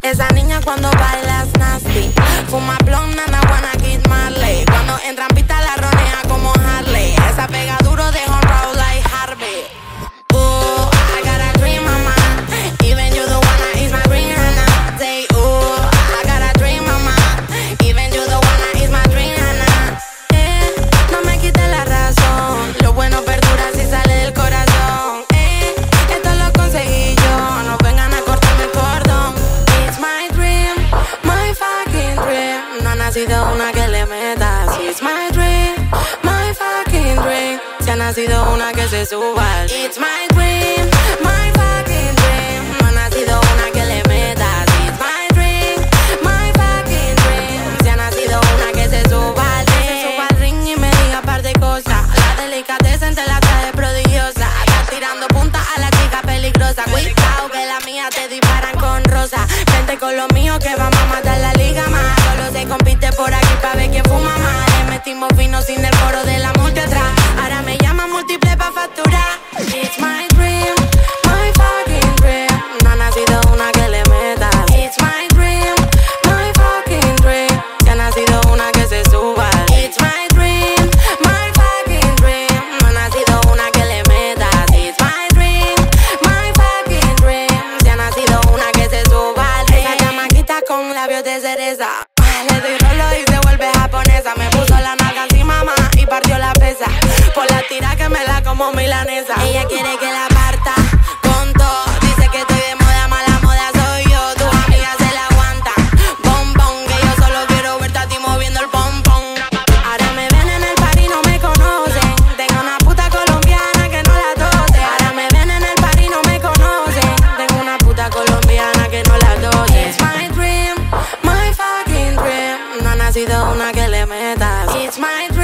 Esa niña cuando bailas nasty. Fuma blonde, nana, wanna Kid Marley. Cuando entra en pista la ronea como Harley. Esa pega duro de home roll like Harvey. Ooh, I got a dream, mama. Even you don't wanna ease my dream, Hannah. Say, ooh, I got a dream, mama. Even you don't wanna ease my dream, Hannah. No me quites la razón. Lo bueno perdura si sale del corazón. Esto lo conseguí yo. No vengan a cortarme el cordón. It's my dream, my fucking dream. No ha nacido una que le meta. It's my dream, my fucking dream. Si ha nacido una que se suba. It's my dream, my fucking dream. No ha nacido una que le meta. It's my dream, my fucking dream. Si ha nacido una que se suba al ring y me diga par de cosas. La delicadeza entre la traje prodigiosa. Está tirando punta a la chica peligrosa. Cuidado que la mía te disparan con rosa. Vente con lo mío que vamos a matar la liga más. Solo se compite por aquí pa' ver quién fuma más. Le metimos vino sin el coro de la multa atrás. Ahora me llaman múltiple pa' facturar. It's my dream, my fucking dream. No ha nacido una que le meta. It's my dream, my fucking dream. Si ha nacido una que se suba. It's my dream, my fucking dream. No ha nacido una que le meta. It's my dream, my fucking dream. Si ha nacido una que se suba. Esa chamaquita con labios de cereza. Le doy rolo y se vuelve japonesa. Me puso la nalga encima más y partió la pesa. Por la tira que me la como milanesa. Ella quiere que la parta con todo. Dice que estoy de moda, mala moda soy yo. Tus amigas se la aguantan. Bombón, que yo solo quiero verte a ti moviendo el pompón. Ahora me ven en el party y no me conocen. Tengo una puta colombiana que no la tose. Ahora me ven en el party y no me conocen. Tengo una puta colombiana que no la tose. It's my dream, my fucking dream. No ha nacido una que le meta. It's my dream.